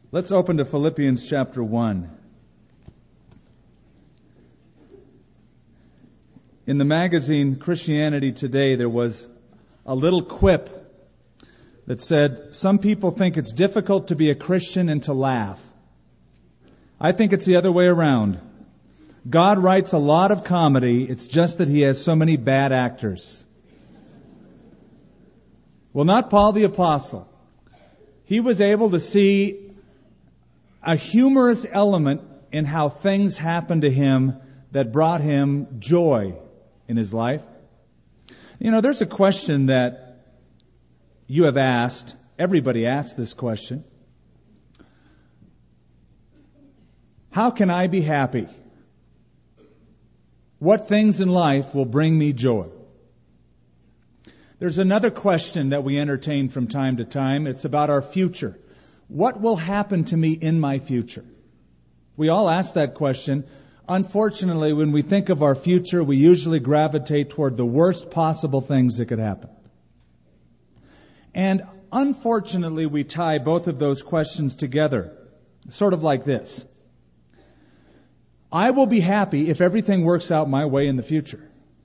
Let's open to Philippians chapter 1. In the magazine Christianity Today, there was a little quip that said, "Some people think it's difficult to be a Christian and to laugh. I think it's the other way around. God writes a lot of comedy, it's just that He has so many bad actors." Well, not Paul the Apostle. He was able to see a humorous element in how things happened to him that brought him joy in his life. You know, there's a question that you have asked. Everybody asks this question. How can I be happy? What things in life will bring me joy? There's another question that we entertain from time to time. It's about our future. What will happen to me in my future? We all ask that question. Unfortunately, when we think of our future, we usually gravitate toward the worst possible things that could happen. And unfortunately, we tie both of those questions together, sort of like this. I will be happy if everything works out my way in the future.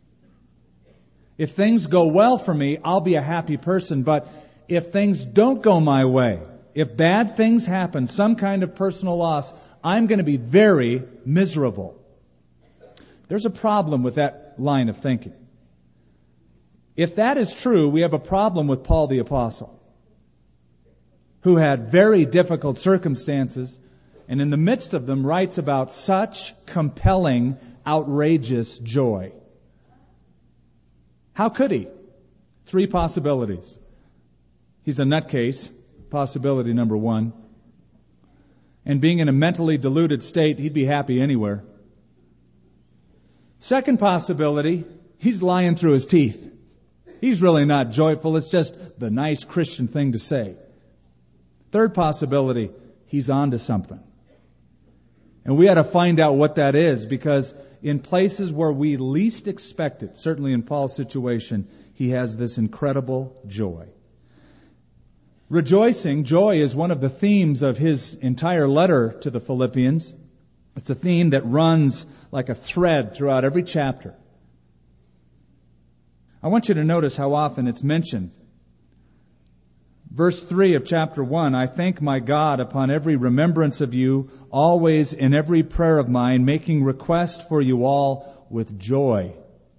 If things go well for me, I'll be a happy person. But if things don't go my way, if bad things happen, some kind of personal loss, I'm going to be very miserable. There's a problem with that line of thinking. If that is true, we have a problem with Paul the Apostle, who had very difficult circumstances, and in the midst of them writes about such compelling, outrageous joy. How could he? 3 possibilities. He's a nutcase, possibility number 1. And being in a mentally deluded state, he'd be happy anywhere. Second possibility, he's lying through his teeth. He's really not joyful. It's just the nice Christian thing to say. Third possibility, he's on to something. And we ought to find out what that is, because in places where we least expect it, certainly in Paul's situation, he has this incredible joy. Rejoicing, joy, is one of the themes of his entire letter to the Philippians. It's a theme that runs like a thread throughout every chapter. I want you to notice how often it's mentioned. Verse 3 of chapter 1, I thank my God upon every remembrance of you, always in every prayer of mine, making request for you all with joy.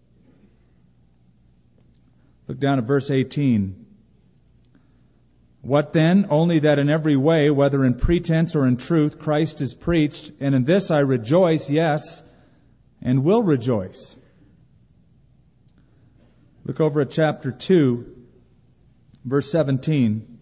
Look down at verse 18. What then? Only that in every way, whether in pretense or in truth, Christ is preached, and in this I rejoice, yes, and will rejoice. Look over at chapter 2. Verse 17,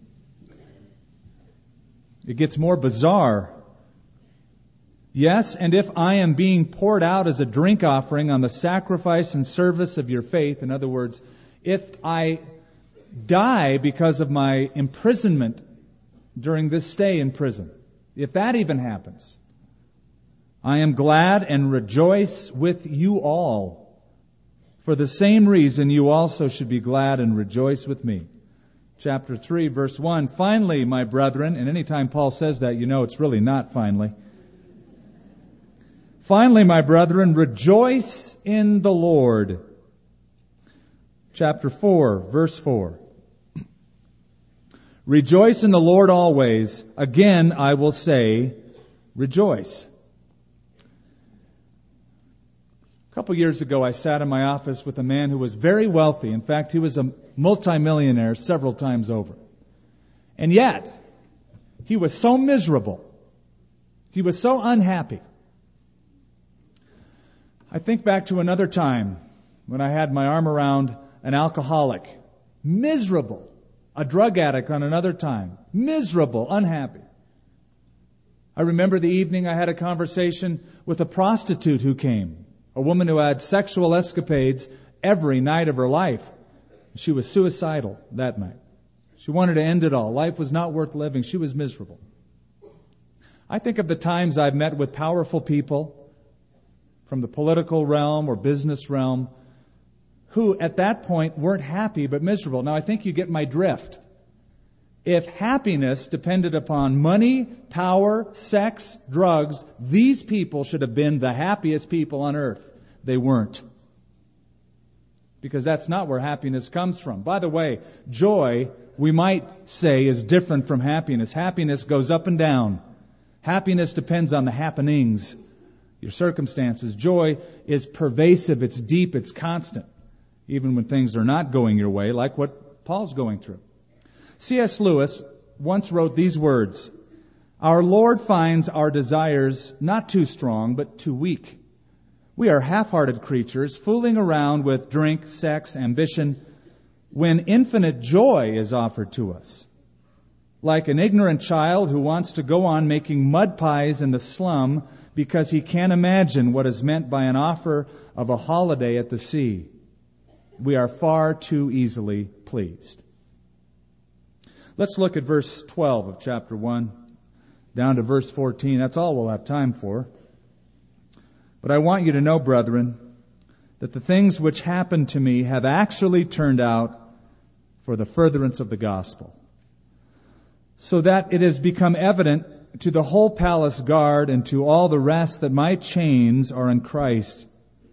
it gets more bizarre. Yes, and if I am being poured out as a drink offering on the sacrifice and service of your faith, in other words, if I die because of my imprisonment during this stay in prison, if that even happens, I am glad and rejoice with you all. For the same reason you also should be glad and rejoice with me. Chapter 3, verse 1, finally, my brethren, and anytime Paul says that, you know it's really not finally. Finally, my brethren, rejoice in the Lord. Chapter 4, verse 4. Rejoice in the Lord always. Again, I will say, rejoice. A couple years ago, I sat in my office with a man who was very wealthy. In fact, he was a multimillionaire several times over. And yet, he was so miserable. He was so unhappy. I think back to another time when I had my arm around an alcoholic. Miserable. A drug addict on another time. Miserable, unhappy. I remember the evening I had a conversation with a prostitute who came. A woman who had sexual escapades every night of her life. She was suicidal that night. She wanted to end it all. Life was not worth living. She was miserable. I think of the times I've met with powerful people from the political realm or business realm who at that point weren't happy but miserable. Now I think you get my drift. If happiness depended upon money, power, sex, drugs, these people should have been the happiest people on earth. They weren't. Because that's not where happiness comes from. By the way, joy, we might say, is different from happiness. Happiness goes up and down. Happiness depends on the happenings, your circumstances. Joy is pervasive, it's deep, it's constant, even when things are not going your way, like what Paul's going through. C.S. Lewis once wrote these words, "Our Lord finds our desires not too strong, but too weak. We are half-hearted creatures, fooling around with drink, sex, ambition, when infinite joy is offered to us. Like an ignorant child who wants to go on making mud pies in the slum because he can't imagine what is meant by an offer of a holiday at the sea. We are far too easily pleased." Let's look at verse 12 of chapter 1, down to verse 14. That's all we'll have time for. But I want you to know, brethren, that the things which happened to me have actually turned out for the furtherance of the gospel, so that it has become evident to the whole palace guard and to all the rest that my chains are in Christ.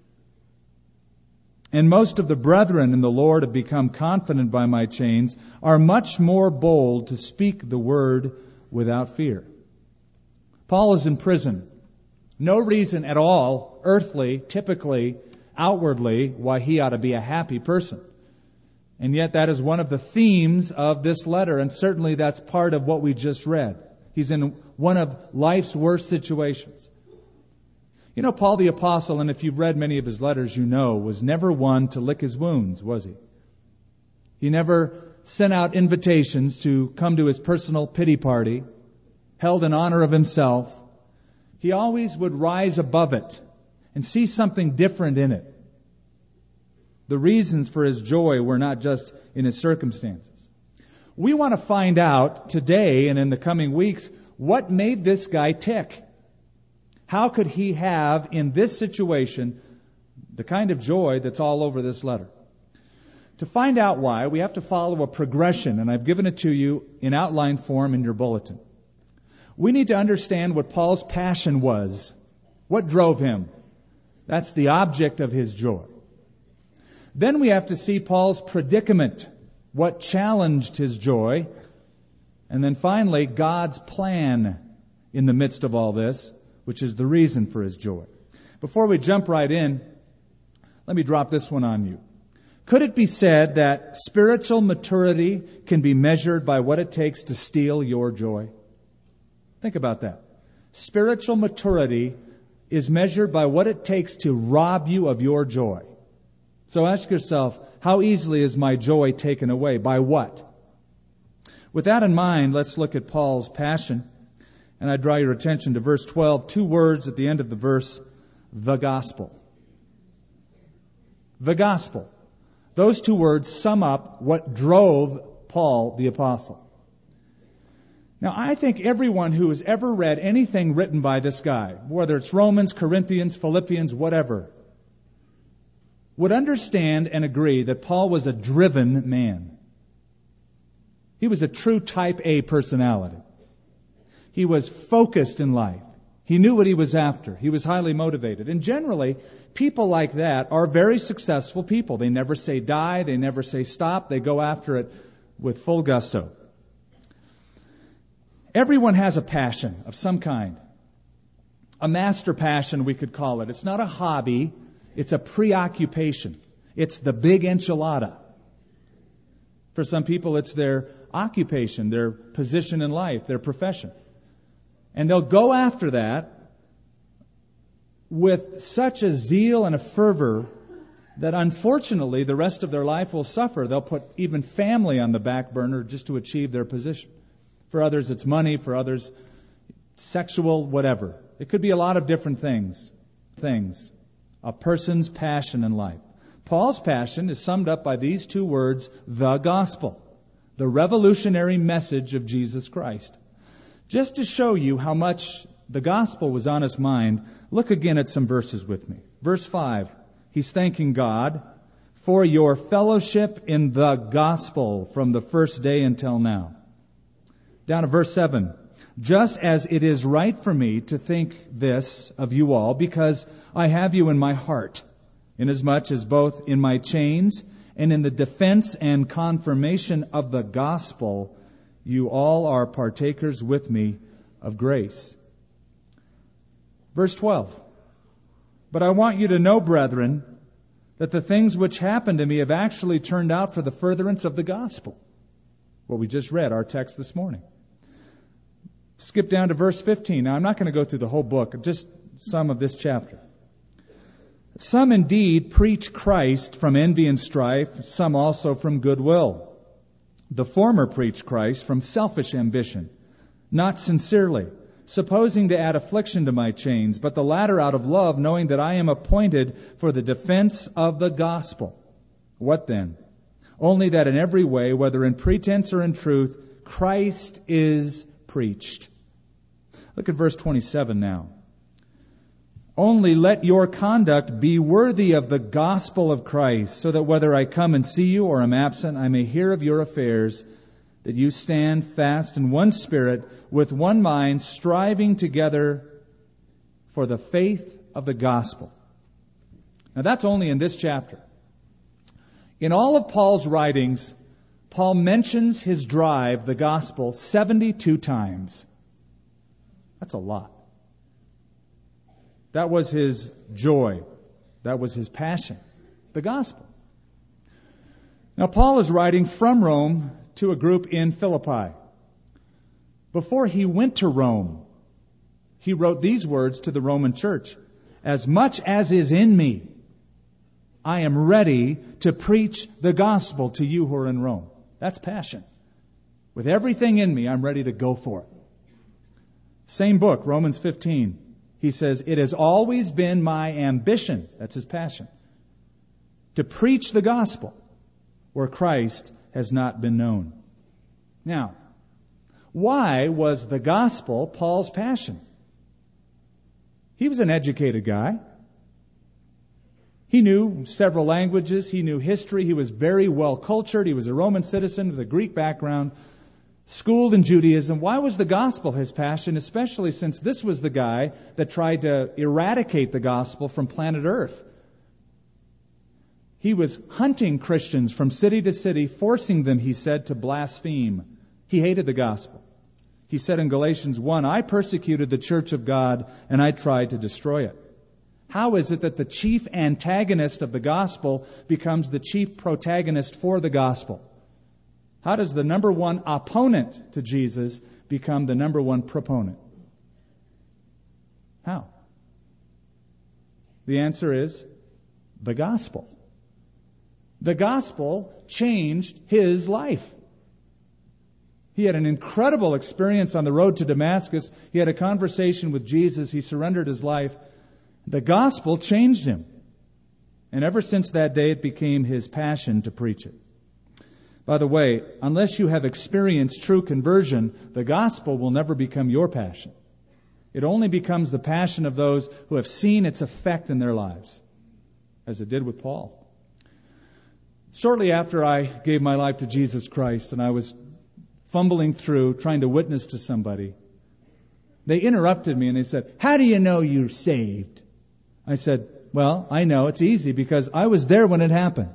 And most of the brethren in the Lord have become confident by my chains, are much more bold to speak the word without fear. Paul is in prison. No reason at all, earthly, typically, outwardly, why he ought to be a happy person. And yet that is one of the themes of this letter, and certainly that's part of what we just read. He's in one of life's worst situations. You know, Paul the Apostle, and if you've read many of his letters, you know, was never one to lick his wounds, was he? He never sent out invitations to come to his personal pity party, held in honor of himself. He always would rise above it and see something different in it. The reasons for his joy were not just in his circumstances. We want to find out today and in the coming weeks what made this guy tick. How could he have, in this situation, the kind of joy that's all over this letter? To find out why, we have to follow a progression, and I've given it to you in outline form in your bulletin. We need to understand what Paul's passion was. What drove him? That's the object of his joy. Then we have to see Paul's predicament. What challenged his joy? And then finally, God's plan in the midst of all this, which is the reason for his joy. Before we jump right in, let me drop this one on you. Could it be said that spiritual maturity can be measured by what it takes to steal your joy? Think about that. Spiritual maturity is measured by what it takes to rob you of your joy. So ask yourself, how easily is my joy taken away? By what? With that in mind, let's look at Paul's passion. And I draw your attention to verse 12, 2 words at the end of the verse, the gospel. The gospel. Those 2 words sum up what drove Paul the Apostle. Now, I think everyone who has ever read anything written by this guy, whether it's Romans, Corinthians, Philippians, whatever, would understand and agree that Paul was a driven man. He was a true type A personality. He was focused in life. He knew what he was after. He was highly motivated. And generally, people like that are very successful people. They never say die. They never say stop. They go after it with full gusto. Everyone has a passion of some kind. A master passion, we could call it. It's not a hobby. It's a preoccupation. It's the big enchilada. For some people, it's their occupation, their position in life, their profession. And they'll go after that with such a zeal and a fervor that unfortunately the rest of their life will suffer. They'll put even family on the back burner just to achieve their position. For others, it's money. For others, sexual, whatever. It could be a lot of different things. A person's passion in life. Paul's passion is summed up by these 2 words, the gospel. The revolutionary message of Jesus Christ. Just to show you how much the gospel was on his mind, look again at some verses with me. Verse 5, he's thanking God for your fellowship in the gospel from the first day until now. Down to verse 7. Just as it is right for me to think this of you all, because I have you in my heart, inasmuch as both in my chains and in the defense and confirmation of the gospel, you all are partakers with me of grace. Verse 12. But I want you to know, brethren, that the things which happened to me have actually turned out for the furtherance of the gospel. What we just read, our text this morning. Skip down to verse 15. Now, I'm not going to go through the whole book, just some of this chapter. Some indeed preach Christ from envy and strife, some also from goodwill. The former preach Christ from selfish ambition, not sincerely, supposing to add affliction to my chains, but the latter out of love, knowing that I am appointed for the defense of the gospel. What then? Only that in every way, whether in pretense or in truth, Christ is preached. Look at verse 27 now. Only let your conduct be worthy of the gospel of Christ, so that whether I come and see you or am absent, I may hear of your affairs, that you stand fast in one spirit, with one mind, striving together for the faith of the gospel. Now that's only in this chapter. In all of Paul's writings, Paul mentions his drive, the gospel, 72 times. That's a lot. That was his joy. That was his passion. The gospel. Now, Paul is writing from Rome to a group in Philippi. Before he went to Rome, he wrote these words to the Roman church. As much as is in me, I am ready to preach the gospel to you who are in Rome. That's passion. With everything in me, I'm ready to go for it. Same book, Romans 15. He says, it has always been my ambition, that's his passion, to preach the gospel where Christ has not been known. Now, why was the gospel Paul's passion? He was an educated guy. He knew several languages. He knew history. He was very well cultured. He was a Roman citizen with a Greek background, schooled in Judaism. Why was the gospel his passion, especially since this was the guy that tried to eradicate the gospel from planet Earth? He was hunting Christians from city to city, forcing them, he said, to blaspheme. He hated the gospel. He said in Galatians 1, I persecuted the church of God and I tried to destroy it. How is it that the chief antagonist of the gospel becomes the chief protagonist for the gospel? How does the number one opponent to Jesus become the number one proponent? How? The answer is the gospel. The gospel changed his life. He had an incredible experience on the road to Damascus. He had a conversation with Jesus. He surrendered his life. The gospel changed him. And ever since that day, it became his passion to preach it. By the way, unless you have experienced true conversion, the gospel will never become your passion. It only becomes the passion of those who have seen its effect in their lives, as it did with Paul. Shortly after I gave my life to Jesus Christ and I was fumbling through trying to witness to somebody, they interrupted me and they said, how do you know you're saved? I said, well, I know. It's easy because I was there when it happened.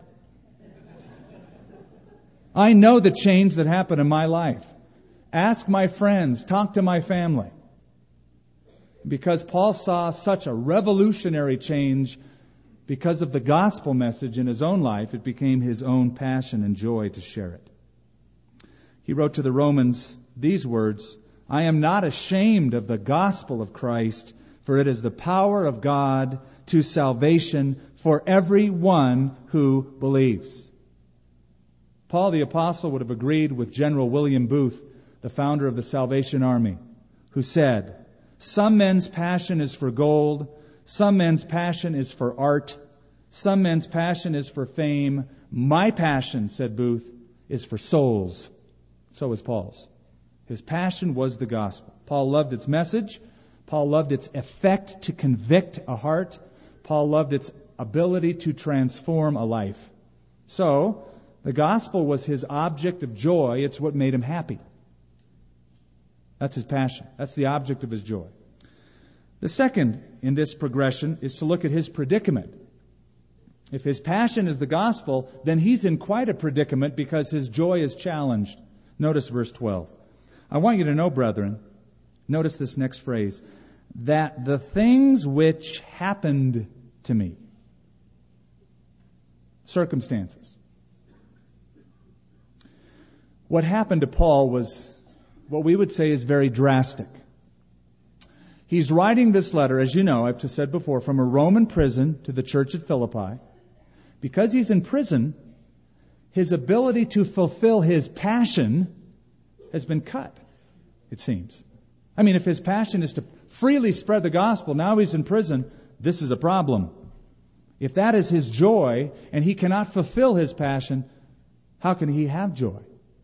I know the change that happened in my life. Ask my friends, talk to my family. Because Paul saw such a revolutionary change because of the gospel message in his own life, it became his own passion and joy to share it. He wrote to the Romans these words, I am not ashamed of the gospel of Christ, for it is the power of God to salvation for everyone who believes. Paul the Apostle would have agreed with General William Booth, the founder of the Salvation Army, who said, some men's passion is for gold, some men's passion is for art, some men's passion is for fame. My passion, said Booth, is for souls. So was Paul's. His passion was the gospel. Paul loved its message. Paul loved its effect to convict a heart. Paul loved its ability to transform a life. So, the gospel was his object of joy. It's what made him happy. That's his passion. That's the object of his joy. The second in this progression is to look at his predicament. If his passion is the gospel, then he's in quite a predicament because his joy is challenged. Notice verse 12. I want you to know, brethren, notice this next phrase, that the things which happened to me, circumstances. What happened to Paul was what we would say is very drastic. He's writing this letter, as you know, I've just said before, from a Roman prison to the church at Philippi. Because he's in prison, his ability to fulfill his passion has been cut, it seems. I mean, if his passion is to freely spread the gospel, now he's in prison, this is a problem. If that is his joy, and he cannot fulfill his passion, how can he have joy?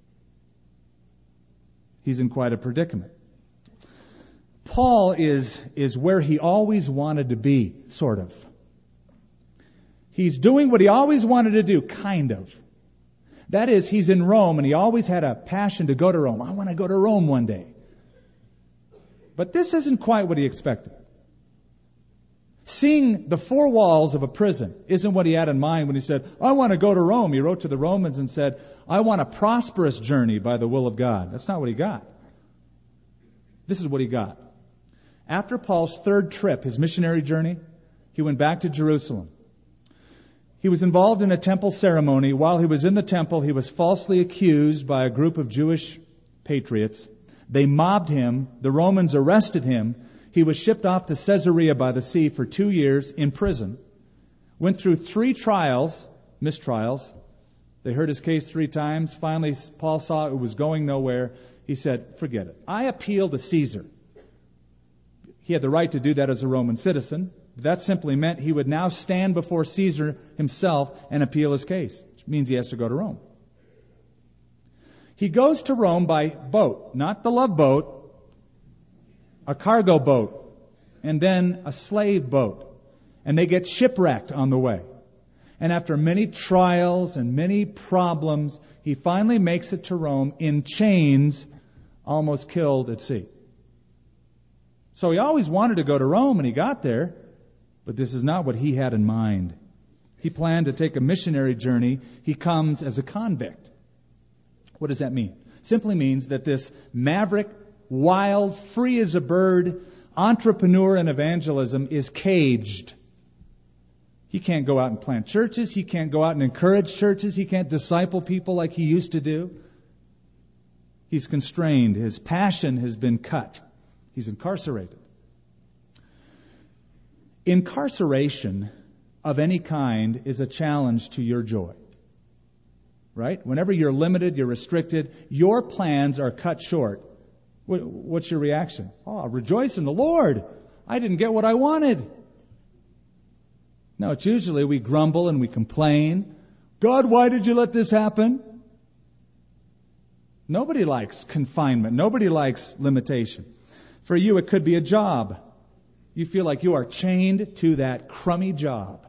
He's in quite a predicament. Paul is where he always wanted to be, sort of. He's doing what he always wanted to do, kind of. That is, he's in Rome, and he always had a passion to go to Rome. I want to go to Rome one day. But this isn't quite what he expected. Seeing the four walls of a prison isn't what he had in mind when he said, I want to go to Rome. He wrote to the Romans and said, I want a prosperous journey by the will of God. That's not what he got. This is what he got. After Paul's third trip, his missionary journey, he went back to Jerusalem. He was involved in a temple ceremony. While he was in the temple, he was falsely accused by a group of Jewish patriots. They mobbed him. The Romans arrested him. He was shipped off to Caesarea by the sea for 2 years in prison. Went through 3 trials, mistrials. They heard his case 3 times. Finally, Paul saw it was going nowhere. He said, forget it. I appeal to Caesar. He had the right to do that as a Roman citizen. That simply meant he would now stand before Caesar himself and appeal his case, which means he has to go to Rome. He goes to Rome by boat, not the love boat, a cargo boat, and then a slave boat. And they get shipwrecked on the way. And after many trials and many problems, he finally makes it to Rome in chains, almost killed at sea. So he always wanted to go to Rome, and he got there. But this is not what he had in mind. He planned to take a missionary journey. He comes as a convict. What does that mean? Simply means that this maverick, wild, free as a bird, entrepreneur in evangelism is caged. He can't go out and plant churches. He can't go out and encourage churches. He can't disciple people like he used to do. He's constrained. His passion has been cut. He's incarcerated. Incarceration of any kind is a challenge to your joy. Right? Whenever you're limited, you're restricted, your plans are cut short. What's your reaction? Oh, rejoice in the Lord. I didn't get what I wanted. No, it's usually we grumble and we complain. God, why did you let this happen? Nobody likes confinement. Nobody likes limitation. For you, it could be a job. You feel like you are chained to that crummy job.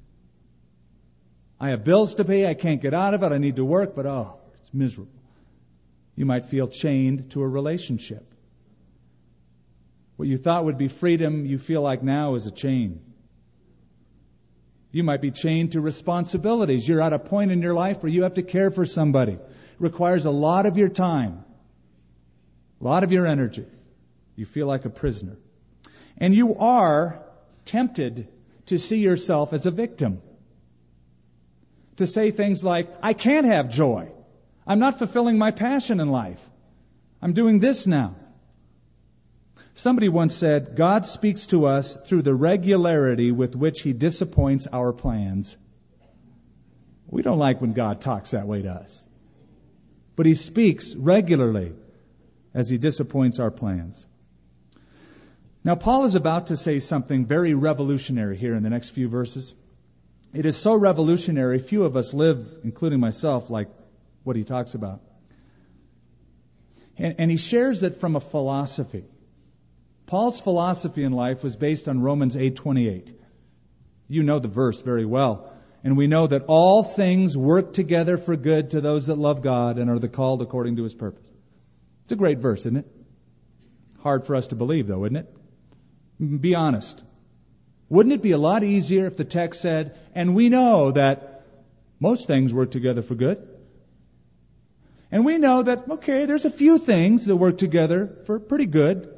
I have bills to pay. I can't get out of it. I need to work, but it's miserable. You might feel chained to a relationship. What you thought would be freedom, you feel like now is a chain. You might be chained to responsibilities. You're at a point in your life where you have to care for somebody. It requires a lot of your time, a lot of your energy. You feel like a prisoner. And you are tempted to see yourself as a victim. To say things like, I can't have joy. I'm not fulfilling my passion in life. I'm doing this now. Somebody once said, God speaks to us through the regularity with which He disappoints our plans. We don't like when God talks that way to us. But He speaks regularly as He disappoints our plans. Now, Paul is about to say something very revolutionary here in the next few verses. It is so revolutionary, few of us live, including myself, like what he talks about. And he shares it from a philosophy. Paul's philosophy in life was based on Romans 8:28. You know the verse very well. And we know that all things work together for good to those that love God and are the called according to His purpose. It's a great verse, isn't it? Hard for us to believe, though, isn't it? Be honest. Wouldn't it be a lot easier if the text said, and we know that most things work together for good? And we know that, okay, there's a few things that work together for pretty good.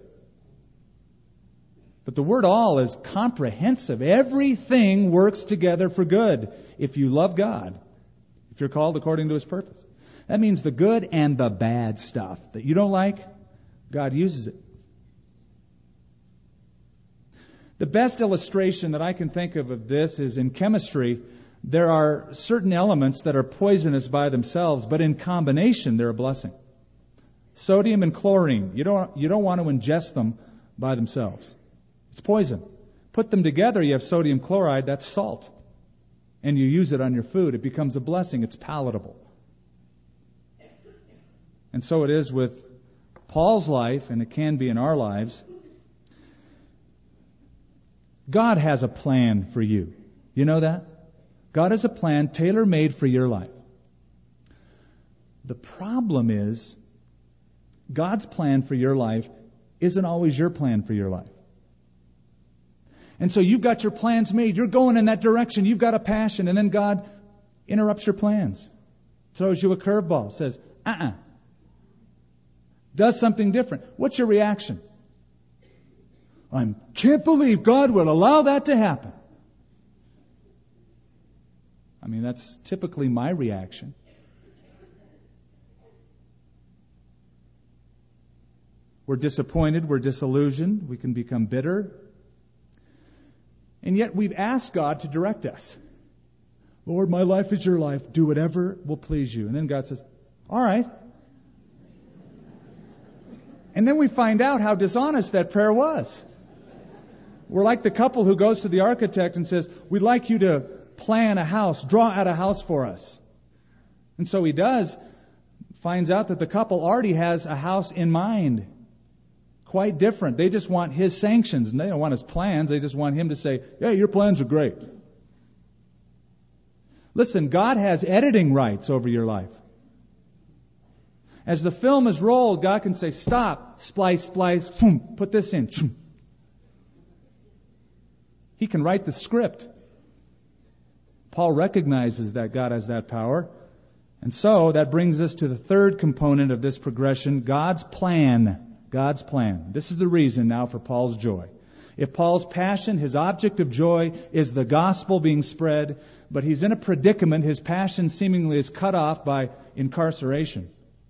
But the word all is comprehensive. Everything works together for good if you love God, if you're called according to His purpose. That means the good and the bad stuff that you don't like, God uses it. The best illustration that I can think of this is in chemistry. There are certain elements that are poisonous by themselves, but in combination they're a blessing. Sodium and chlorine, you don't want to ingest them by themselves. It's poison. Put them together, you have sodium chloride, that's salt. And you use it on your food, it becomes a blessing, it's palatable. And so it is with Paul's life, and it can be in our lives. God has a plan for you. You know that? God has a plan tailor-made for your life. The problem is, God's plan for your life isn't always your plan for your life. And so you've got your plans made. You're going in that direction. You've got a passion. And then God interrupts your plans. Throws you a curveball. Says, does something different. What's your reaction? I can't believe God would allow that to happen. I mean, that's typically my reaction. We're disappointed, we're disillusioned, we can become bitter. And yet we've asked God to direct us. Lord, my life is your life. Do whatever will please you. And then God says, all right. And then we find out how dishonest that prayer was. We're like the couple who goes to the architect and says, we'd like you to plan a house, draw out a house for us. And so he does, finds out that the couple already has a house in mind. Quite different. They just want his sanctions, and they don't want his plans. They just want him to say, yeah, your plans are great. Listen, God has editing rights over your life. As the film is rolled, God can say, stop, splice, boom, put this in. He can write the script. Paul recognizes that God has that power. And so that brings us to the third component of this progression, God's plan. God's plan. This is the reason now for Paul's joy. If Paul's passion, his object of joy, is the gospel being spread, but he's in a predicament, his passion seemingly is cut off by incarceration.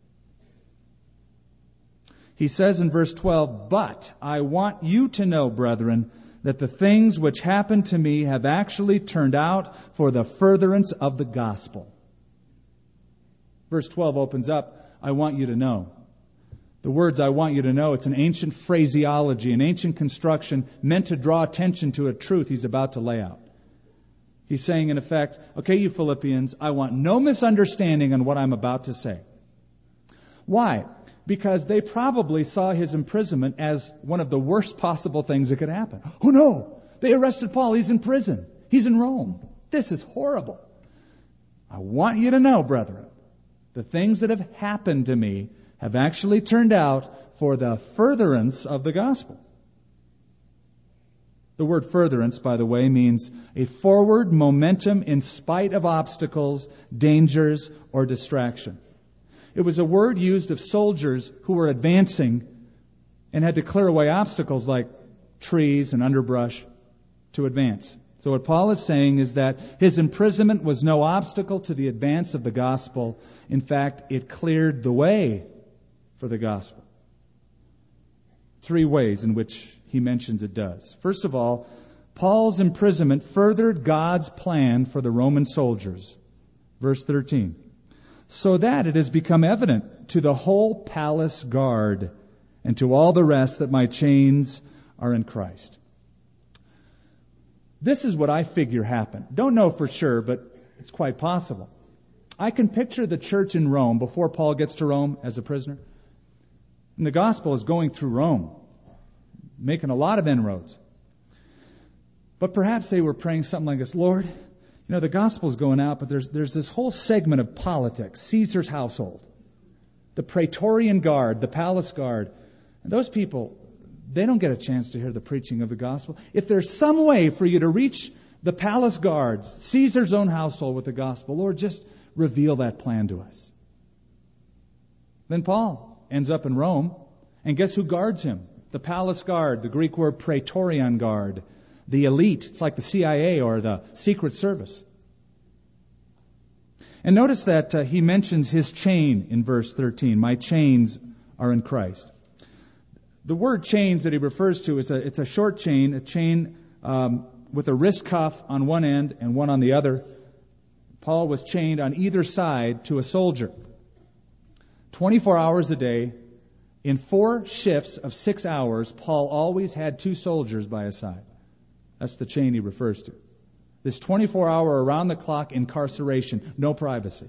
He says in verse 12, but I want you to know, brethren, that the things which happened to me have actually turned out for the furtherance of the gospel. Verse 12 opens up, I want you to know. The words I want you to know, it's an ancient phraseology, an ancient construction meant to draw attention to a truth he's about to lay out. He's saying, in effect, okay, you Philippians, I want no misunderstanding on what I'm about to say. Why? Because they probably saw his imprisonment as one of the worst possible things that could happen. Oh no! They arrested Paul. He's in prison. He's in Rome. This is horrible. I want you to know, brethren, the things that have happened to me have actually turned out for the furtherance of the gospel. The word furtherance, by the way, means a forward momentum in spite of obstacles, dangers, or distraction. It was a word used of soldiers who were advancing and had to clear away obstacles like trees and underbrush to advance. So what Paul is saying is that his imprisonment was no obstacle to the advance of the gospel. In fact, it cleared the way for the gospel. 3 ways in which he mentions it does. First of all, Paul's imprisonment furthered God's plan for the Roman soldiers. Verse 13. So that it has become evident to the whole palace guard and to all the rest that my chains are in Christ. This is what I figure happened. Don't know for sure, but it's quite possible. I can picture the church in Rome before Paul gets to Rome as a prisoner. And the gospel is going through Rome, making a lot of inroads. But perhaps they were praying something like this, Lord, the gospel's going out, but there's this whole segment of politics, Caesar's household, the Praetorian Guard, the palace guard. And those people, they don't get a chance to hear the preaching of the gospel. If there's some way for you to reach the palace guards, Caesar's own household with the gospel, Lord, just reveal that plan to us. Then Paul ends up in Rome, and guess who guards him? The palace guard, the Greek word praetorian guard, the elite. It's like the CIA or the Secret Service. And notice that he mentions his chain in verse 13. My chains are in Christ. The word chains that he refers to is it's a short chain, a chain with a wrist cuff on one end and one on the other. Paul was chained on either side to a soldier. 24 hours a day, in 4 shifts of 6 hours, Paul always had 2 soldiers by his side. That's the chain he refers to. This 24-hour around-the-clock incarceration, no privacy.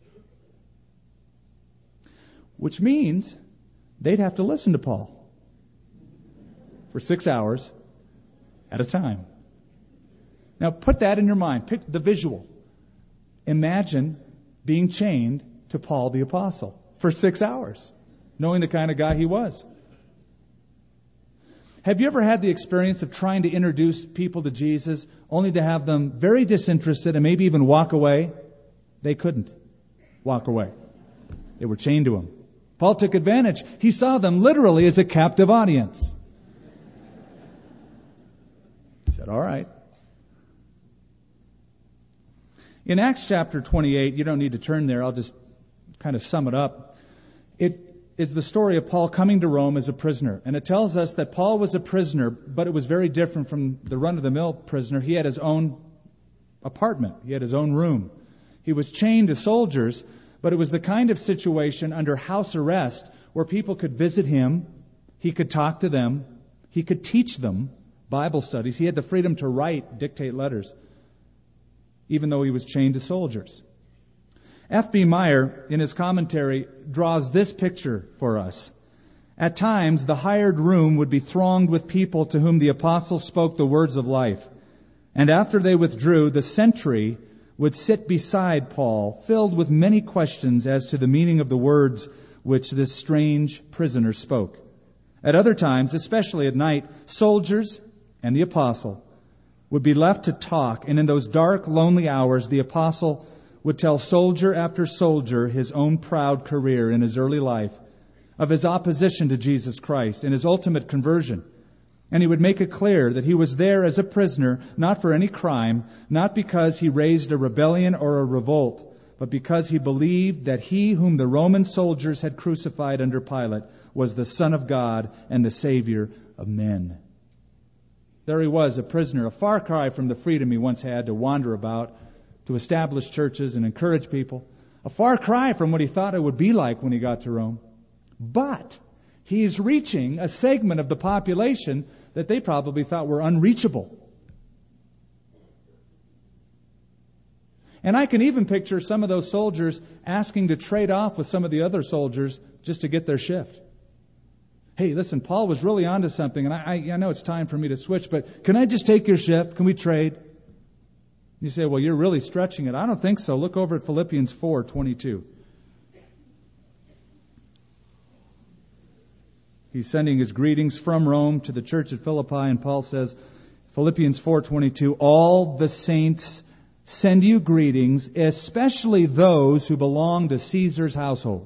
Which means they'd have to listen to Paul for 6 hours at a time. Now put that in your mind. Pick the visual. Imagine being chained to Paul the Apostle for 6 hours, knowing the kind of guy he was. Have you ever had the experience of trying to introduce people to Jesus only to have them very disinterested and maybe even walk away? They couldn't walk away. They were chained to him. Paul took advantage. He saw them literally as a captive audience. He said, all right. In Acts chapter 28, you don't need to turn there, I'll just kind of sum it up. It is the story of Paul coming to Rome as a prisoner. And it tells us that Paul was a prisoner, but it was very different from the run-of-the-mill prisoner. He had his own apartment. He had his own room. He was chained to soldiers, but it was the kind of situation under house arrest where people could visit him, he could talk to them, he could teach them Bible studies. He had the freedom to write, dictate letters, even though he was chained to soldiers. F.B. Meyer, in his commentary, draws this picture for us. At times, the hired room would be thronged with people to whom the apostles spoke the words of life. And after they withdrew, the sentry would sit beside Paul, filled with many questions as to the meaning of the words which this strange prisoner spoke. At other times, especially at night, soldiers and the apostle would be left to talk, and in those dark, lonely hours, the apostle would tell soldier after soldier his own proud career in his early life, of his opposition to Jesus Christ and his ultimate conversion. And he would make it clear that he was there as a prisoner, not for any crime, not because he raised a rebellion or a revolt, but because he believed that he whom the Roman soldiers had crucified under Pilate was the Son of God and the Savior of men. There he was, a prisoner, a far cry from the freedom he once had to wander about, to establish churches and encourage people. A far cry from what he thought it would be like when he got to Rome. But he's reaching a segment of the population that they probably thought were unreachable. And I can even picture some of those soldiers asking to trade off with some of the other soldiers just to get their shift. Hey, listen, Paul was really onto something, and I know it's time for me to switch, but can I just take your shift? Can we trade? You say, well, you're really stretching it. I don't think so. Look over at Philippians 4:22. He's sending his greetings from Rome to the church at Philippi, and Paul says, Philippians 4:22, all the saints send you greetings, especially those who belong to Caesar's household.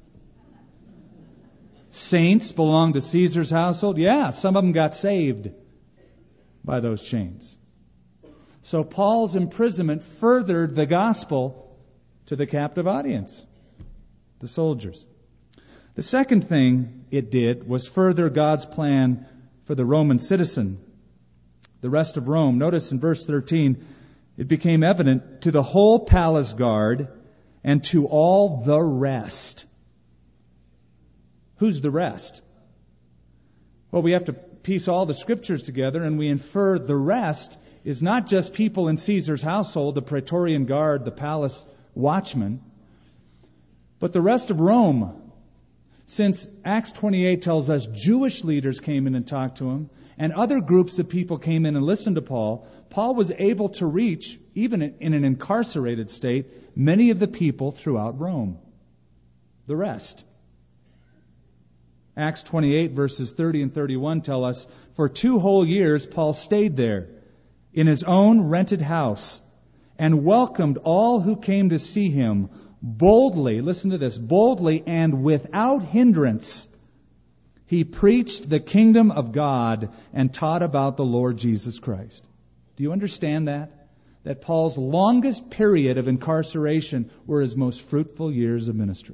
Saints belong to Caesar's household? Yeah, some of them got saved by those chains. So Paul's imprisonment furthered the gospel to the captive audience, the soldiers. The second thing it did was further God's plan for the Roman citizen, the rest of Rome. Notice in verse 13, it became evident to the whole palace guard and to all the rest. Who's the rest? Well, we have to piece all the scriptures together, and we infer the rest is not just people in Caesar's household, the Praetorian Guard, the palace watchmen, but the rest of Rome. Since Acts 28 tells us Jewish leaders came in and talked to him, and other groups of people came in and listened to Paul, Paul was able to reach, even in an incarcerated state, many of the people throughout Rome. The rest. Acts 28 verses 30 and 31 tell us, for 2 whole years Paul stayed there in his own rented house and welcomed all who came to see him boldly. Listen to this, boldly and without hindrance. He preached the kingdom of God and taught about the Lord Jesus Christ. Do you understand that? That Paul's longest period of incarceration were his most fruitful years of ministry.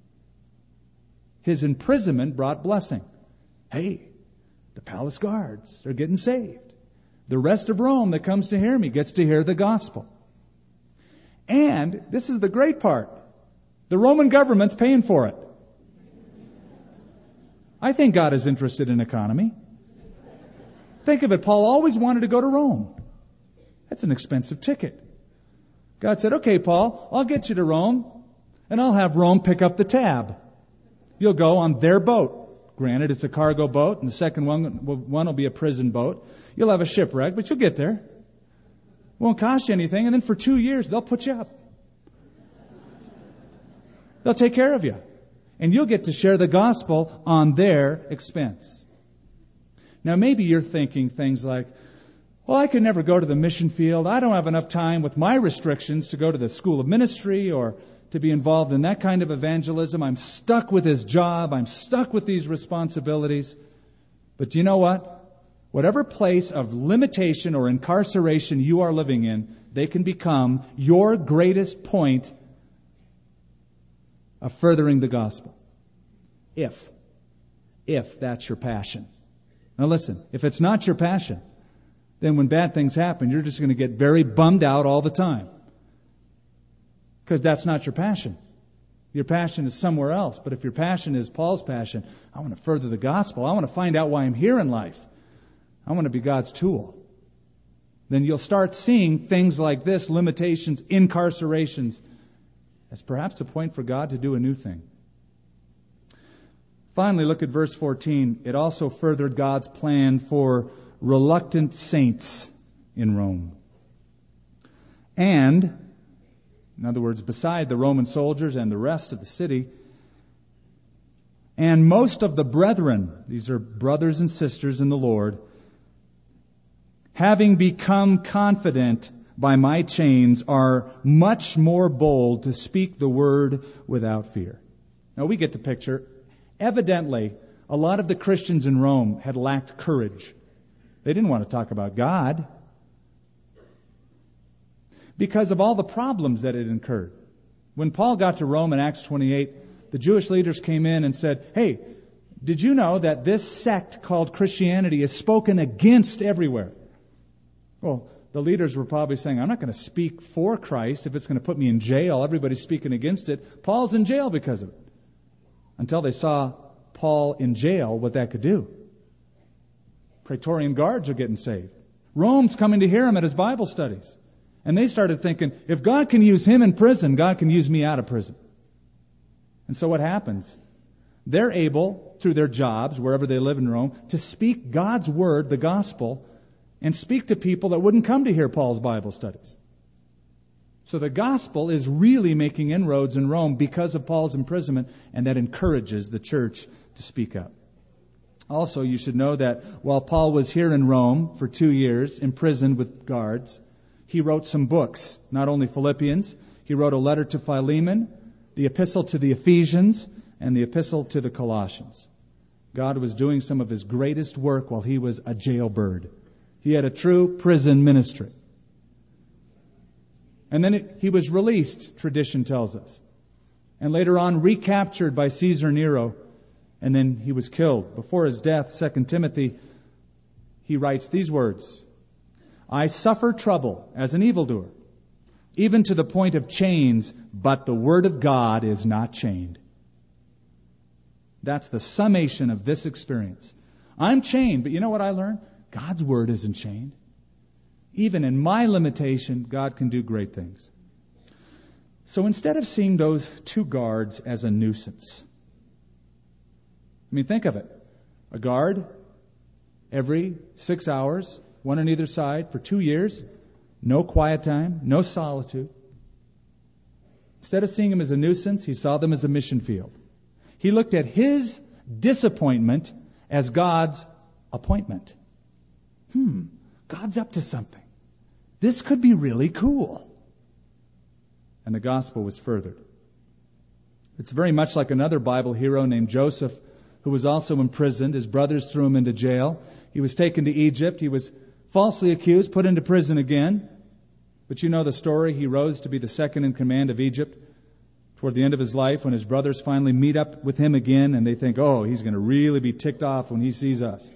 His imprisonment brought blessing. Hey, the palace guards, they're getting saved. The rest of Rome that comes to hear me gets to hear the gospel. And this is the great part. The Roman government's paying for it. I think God is interested in economy. Think of it, Paul always wanted to go to Rome. That's an expensive ticket. God said, okay, Paul, I'll get you to Rome, and I'll have Rome pick up the tab. You'll go on their boat. Granted, it's a cargo boat, and the second one will be a prison boat. You'll have a shipwreck, but you'll get there. Won't cost you anything, and then for 2 years, they'll put you up. They'll take care of you. And you'll get to share the gospel on their expense. Now, maybe you're thinking things like, well, I could never go to the mission field. I don't have enough time with my restrictions to go to the school of ministry or to be involved in that kind of evangelism. I'm stuck with this job. I'm stuck with these responsibilities. But you know what? Whatever place of limitation or incarceration you are living in, they can become your greatest point of furthering the gospel. If that's your passion. Now listen, if it's not your passion, then when bad things happen, you're just going to get very bummed out all the time. Because that's not your passion. Your passion is somewhere else. But if your passion is Paul's passion, I want to further the gospel. I want to find out why I'm here in life. I want to be God's tool. Then you'll start seeing things like this, limitations, incarcerations, as perhaps a point for God to do a new thing. Finally, look at verse 14. It also furthered God's plan for reluctant saints in Rome. And, in other words, beside the Roman soldiers and the rest of the city, and most of the brethren, these are brothers and sisters in the Lord, having become confident by my chains, are much more bold to speak the word without fear. Now we get the picture. Evidently, a lot of the Christians in Rome had lacked courage. They didn't want to talk about God because of all the problems that it incurred. When Paul got to Rome in Acts 28, the Jewish leaders came in and said, hey, did you know that this sect called Christianity is spoken against everywhere? Well, the leaders were probably saying, I'm not going to speak for Christ if it's going to put me in jail. Everybody's speaking against it. Paul's in jail because of it. Until they saw Paul in jail, what that could do. Praetorian guards are getting saved. Rome's coming to hear him at his Bible studies. And they started thinking, if God can use him in prison, God can use me out of prison. And so what happens? They're able, through their jobs, wherever they live in Rome, to speak God's word, the gospel, and speak to people that wouldn't come to hear Paul's Bible studies. So the gospel is really making inroads in Rome because of Paul's imprisonment, and that encourages the church to speak up. Also, you should know that while Paul was here in Rome for 2 years, imprisoned with guards, he wrote some books, not only Philippians. He wrote a letter to Philemon, the epistle to the Ephesians, and the epistle to the Colossians. God was doing some of his greatest work while he was a jailbird. He had a true prison ministry. And then he was released, tradition tells us. And later on recaptured by Caesar Nero. And then he was killed. Before his death, 2 Timothy, he writes these words, I suffer trouble as an evildoer, even to the point of chains, but the word of God is not chained. That's the summation of this experience. I'm chained, but you know what I learned? God's word isn't chained. Even in my limitation, God can do great things. So instead of seeing those 2 guards as a nuisance, I mean, think of it. A guard every 6 hours, one on either side for 2 years, no quiet time, no solitude. Instead of seeing them as a nuisance, he saw them as a mission field. He looked at his disappointment as God's appointment. God's up to something. This could be really cool. And the gospel was furthered. It's very much like another Bible hero named Joseph, who was also imprisoned. His brothers threw him into jail. He was taken to Egypt. He was falsely accused, put into prison again. But you know the story. He rose to be the second in command of Egypt toward the end of his life, when his brothers finally meet up with him again, and they think, oh, he's going to really be ticked off when he sees us.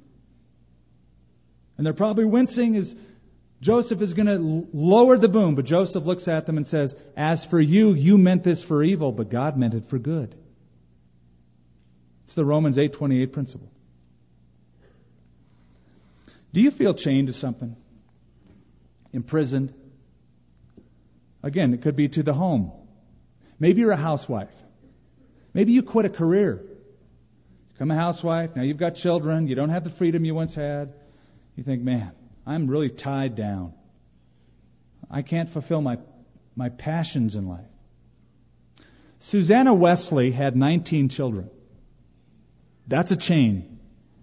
And they're probably wincing as Joseph is going to lower the boom. But Joseph looks at them and says, as for you, you meant this for evil, but God meant it for good. It's the Romans 8:28 principle. Do you feel chained to something? Imprisoned? Again, it could be to the home. Maybe you're a housewife. Maybe you quit a career. Become a housewife. Now you've got children. You don't have the freedom you once had. You think, man, I'm really tied down. I can't fulfill my passions in life. Susanna Wesley had 19 children. That's a chain.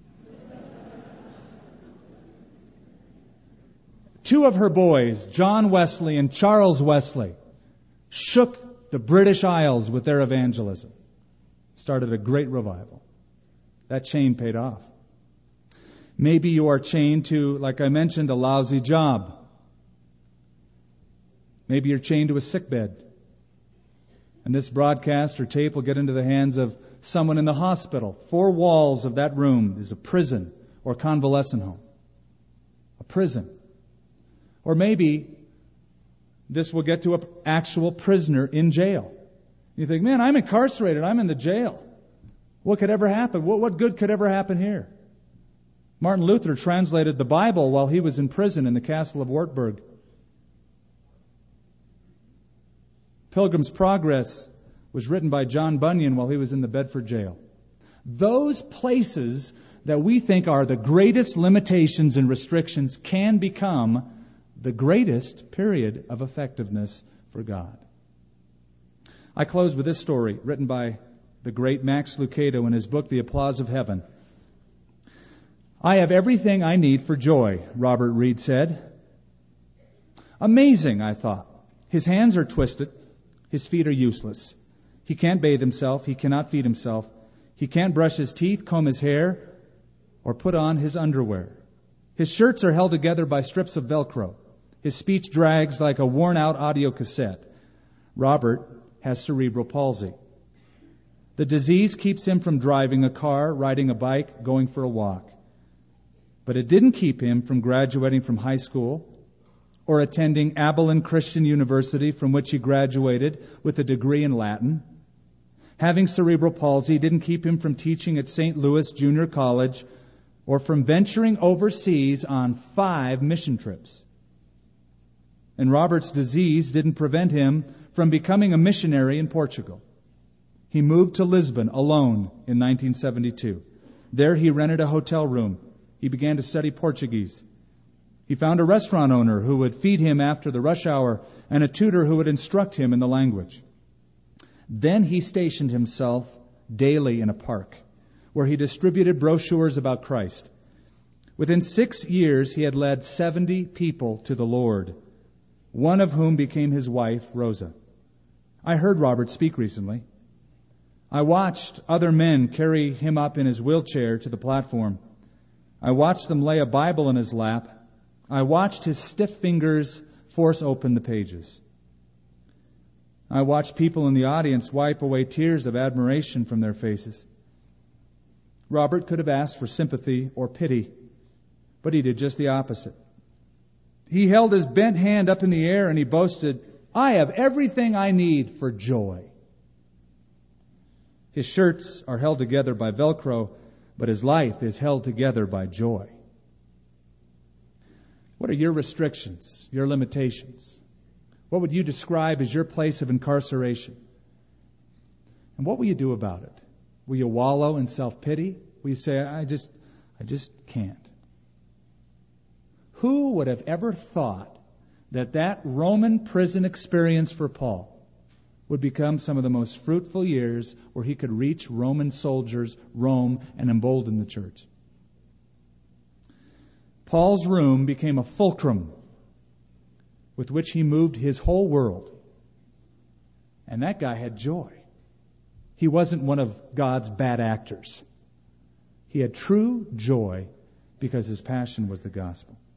2 of her boys, John Wesley and Charles Wesley, shook the British Isles with their evangelism. Started a great revival. That chain paid off. Maybe you are chained to, like I mentioned, a lousy job. Maybe you're chained to a sickbed. And this broadcast or tape will get into the hands of someone in the hospital. 4 walls of that room is a prison or convalescent home. A prison. Or maybe this will get to an actual prisoner in jail. You think, man, I'm incarcerated. I'm in the jail. What could ever happen? What good could ever happen here? Martin Luther translated the Bible while he was in prison in the castle of Wartburg. Pilgrim's Progress was written by John Bunyan while he was in the Bedford jail. Those places that we think are the greatest limitations and restrictions can become the greatest period of effectiveness for God. I close with this story written by the great Max Lucado in his book, The Applause of Heaven. I have everything I need for joy, Robert Reed said. Amazing, I thought. His hands are twisted. His feet are useless. He can't bathe himself. He cannot feed himself. He can't brush his teeth, comb his hair, or put on his underwear. His shirts are held together by strips of Velcro. His speech drags like a worn-out audio cassette. Robert has cerebral palsy. The disease keeps him from driving a car, riding a bike, going for a walk. But it didn't keep him from graduating from high school or attending Abilene Christian University, from which he graduated with a degree in Latin. Having cerebral palsy didn't keep him from teaching at St. Louis Junior College or from venturing overseas on 5 mission trips. And Robert's disease didn't prevent him from becoming a missionary in Portugal. He moved to Lisbon alone in 1972. There he rented a hotel room. He began to study Portuguese. He found a restaurant owner who would feed him after the rush hour and a tutor who would instruct him in the language. Then he stationed himself daily in a park where he distributed brochures about Christ. Within 6 years, he had led 70 people to the Lord, one of whom became his wife, Rosa. I heard Robert speak recently. I watched other men carry him up in his wheelchair to the platform. I watched them lay a Bible in his lap. I watched his stiff fingers force open the pages. I watched people in the audience wipe away tears of admiration from their faces. Robert could have asked for sympathy or pity, but he did just the opposite. He held his bent hand up in the air and he boasted, I have everything I need for joy. His shirts are held together by Velcro, but his life is held together by joy. What are your restrictions, your limitations? What would you describe as your place of incarceration? And what will you do about it? Will you wallow in self-pity? Will you say, I just can't? Who would have ever thought that Roman prison experience for Paul would become some of the most fruitful years where he could reach Roman soldiers, Rome, and embolden the church. Paul's room became a fulcrum with which he moved his whole world. And that guy had joy. He wasn't one of God's bad actors. He had true joy because his passion was the gospel.